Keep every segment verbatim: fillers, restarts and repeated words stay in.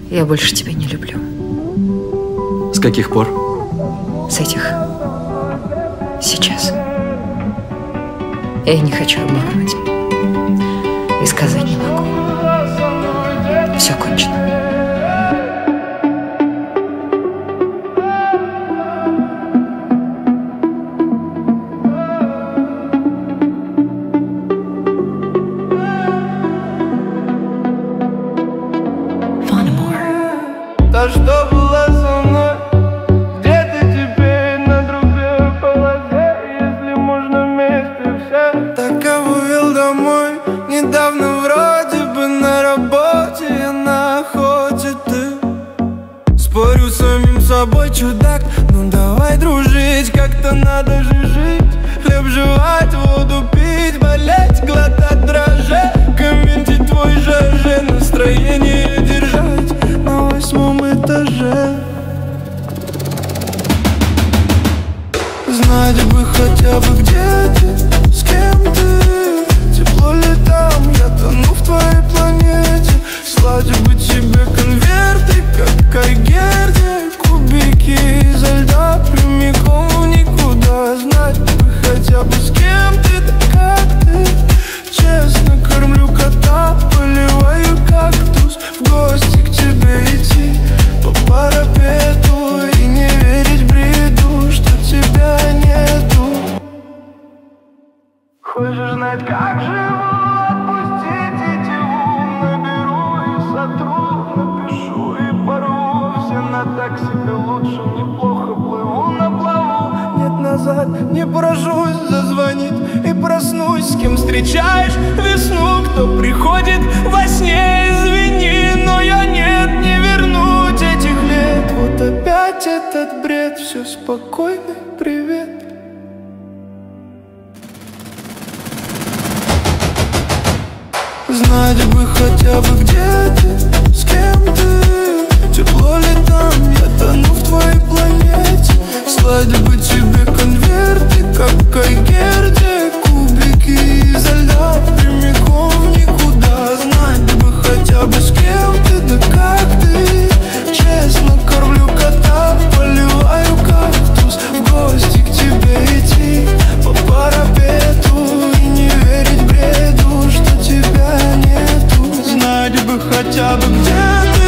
Я больше тебя не люблю. С каких пор? С этих. Сейчас. Я не хочу обманывать. И сказать не могу. Все кончено. Та, что была со мной, где ты теперь на другой полосе? Если можно вместе все. Так кого вел домой, недавно вроде бы на работе, я на охоте, ты. Спорю с самим собой, чудак, ну давай дружить, как-то надо же жить. Хлеб жевать, воду пить, болеть, глотать дрожжи. Комментить твой жаже, настроение держать на восьмом этаже. Знать бы хотя бы, где ты, с кем ты. Тепло ли там, я тону в твоей планете. Слать бы тебе конверты, как Айгерде. Кубики изо льда прямиком в никуда. Знать бы хотя бы, с кем ты, да как ты. Честно кормлю кота, поливаю кактус. В гости к тебе идти по парапету и не верить бреду, что тебя нету. Хочешь знать, как живу? Отпустить идти, наберу и сотру, напишу и порву. Все на так себе лучше, неплохо плыву на плаву. Нет, назад не поражусь, зазвонит и проснусь. С кем встречаешь весну, кто приходит во сне? Извини, но я нет, не вернуть этих лет. Вот опять этот бред, все спокойно, привет. Знать бы хотя бы, где ты, с кем ты. Тепло ли там, я тону в твоей планете. Слать бы тебе конверты, как Айгерде. Кубики изо льда прямиком в никуда. Знать бы хотя бы, с кем ты, да как ты. Честно кормлю кота, поливаю кактус. В гости к тебе идти по парапету и не верить бреду, что тебя нету. Знать бы хотя бы, где ты.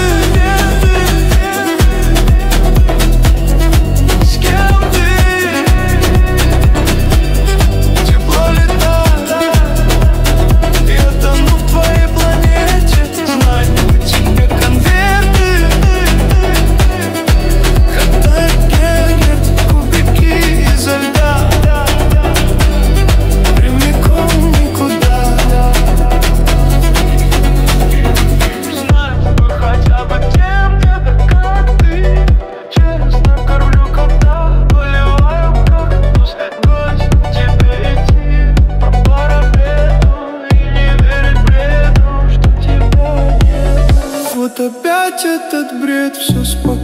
Вот опять этот бред, все спокойно.